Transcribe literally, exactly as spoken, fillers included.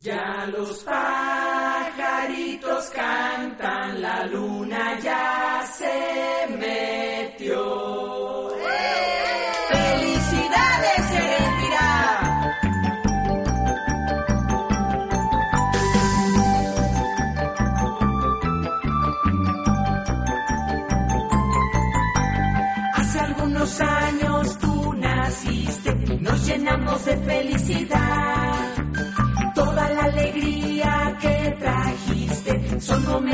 Ya los pajaritos cantan, la luna ya se metió. ¡Felicidades, Erendira! Hace algunos años tú naciste, nos llenamos de felicidad. Toda la alegría que trajiste son momentos